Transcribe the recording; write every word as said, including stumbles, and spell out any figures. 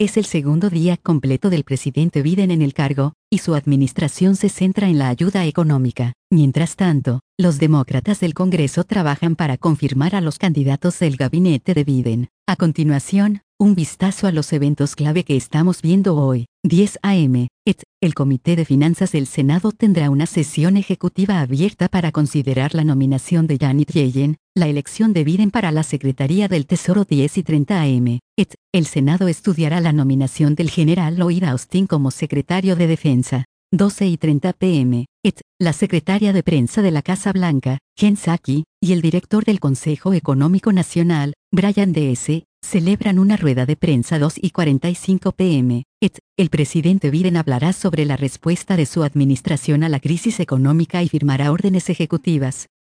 Es el segundo día completo del presidente Biden en el cargo, y su administración se centra en la ayuda económica. Mientras tanto, los demócratas del Congreso trabajan para confirmar a los candidatos del gabinete de Biden. A continuación, un vistazo a los eventos clave que estamos viendo hoy. diez a eme, et, el Comité de Finanzas del Senado tendrá una sesión ejecutiva abierta para considerar la nominación de Janet Yellen, la elección de Biden para la Secretaría del Tesoro. diez y treinta a eme, et, el Senado estudiará la nominación del general Lloyd Austin como secretario de Defensa. doce y treinta pe eme, et, la secretaria de prensa de la Casa Blanca, Jen Psaki, y el director del Consejo Económico Nacional, Brian Deese, celebran una rueda de prensa. dos y cuarenta y cinco pe eme, et, el presidente Biden hablará sobre la respuesta de su administración a la crisis económica y firmará órdenes ejecutivas.